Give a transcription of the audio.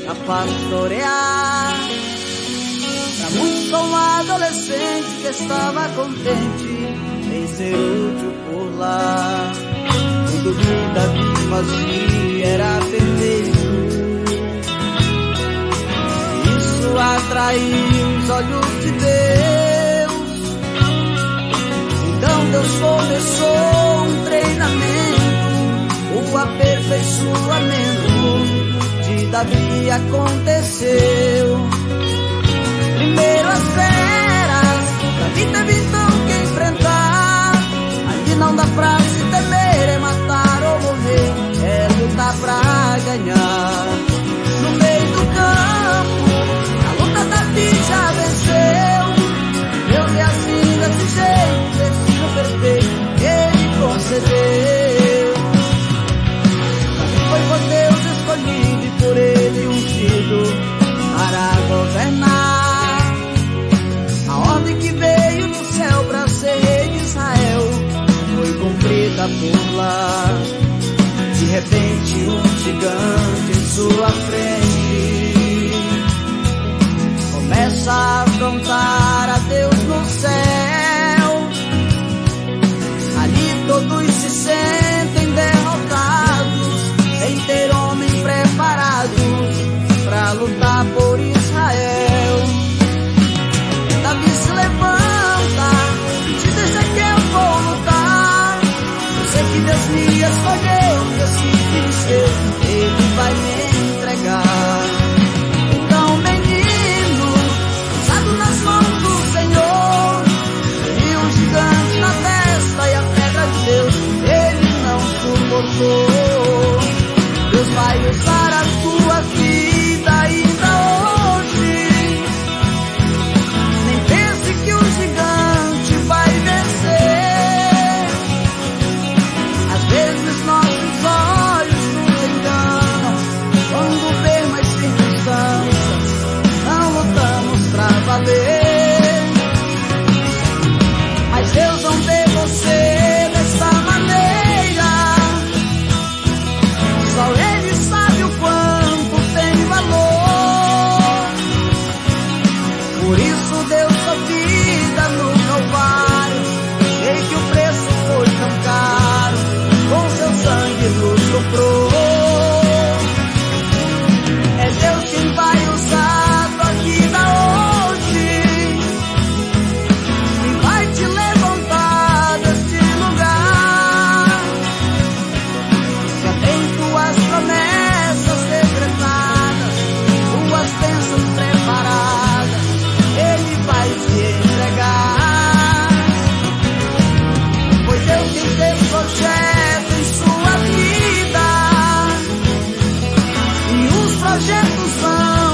a pastorear. Pra muitos sou um adolescente que estava contente em ser útil por lá. Tudo que Davi fazia era perfeito, isso atraiu os olhos de Deus. Então Deus começou um treinamento, o aperfeiçoamento de Davi aconteceu. Primeiro as feras, Davi teve então que enfrentar. Ali não dá pra se temer, é matar ou morrer, é lutar pra ganhar. No meio do campo, a luta Davi já venceu. Deus é assim, desse jeito, destino perfeito ele concedeu. Davi foi por Deus escolhido e por ele ungido para governar. A ordem que veio do céu para ser rei de Israel foi cumprida por lá. De repente um gigante em sua frente começa a afrontar a Deus no céu. Ali todos se sentem derrotados, sem ter homens preparados para lutar por Israel. Davi se levanta e diz: deixa que eu vou lutar. Eu sei que Deus me escolheu, esse filisteu ele vai me entregar. Então o menino, usado nas mãos do Senhor, e o gigante na testa e a pedra de Deus ele não suportou. Deus vai usar a sua vida ainda hoje. Nem pense que o gigante vai vencer. Às vezes nossos olhos nos enganam quando vê mais circunstâncias, não lutamos pra valer. Mas Deus não vê você dessa maneira, só Ele sabe o quanto tem valor. Por isso deu sua vida no Calvário, sei que o preço foi tão caro, com seu sangue nos comprou. É Deus quem vai usar tua vida hoje e vai te levantar deste lugar. Já tem tuas promessas decretadas, tuas bênçãos preparadas, Ele vai te entregar. Foi Deus quem fez projeto em sua vida, e os projetos vão